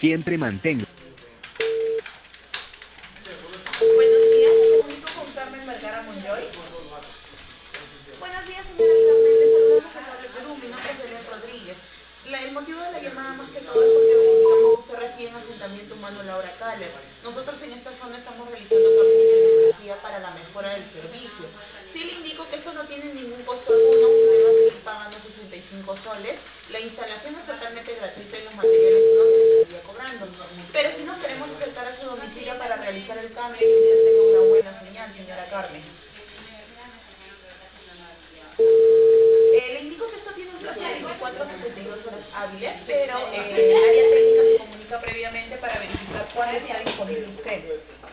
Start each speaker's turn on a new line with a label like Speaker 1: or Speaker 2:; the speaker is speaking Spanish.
Speaker 1: Siempre mantenga.
Speaker 2: Buenos días, me comunico con Carmen Vergara Monroy. Buenos días, señora Carmen, le saludamos a de Perú, mi nombre es Belén Rodríguez. El motivo de la llamada más que todo es porque verificamos que usted reside en asentamiento humano Laura Caller. Nosotros en esta zona estamos realizando cambios de tecnología para la mejora del servicio. Sí le indico que esto no tiene ningún costo alguno, usted va a seguir pagando 65 soles. La instalación es totalmente gratuita y los materiales no se les estaría cobrando. Pero si nos queremos acercar a su domicilio para realizar el cambio y que usted tenga una buena señal, señora Carmen. Le indico que esto tiene un plazo de 24 a 72 horas hábiles, pero el área técnica se comunica previamente para verificar cuándo está disponible usted.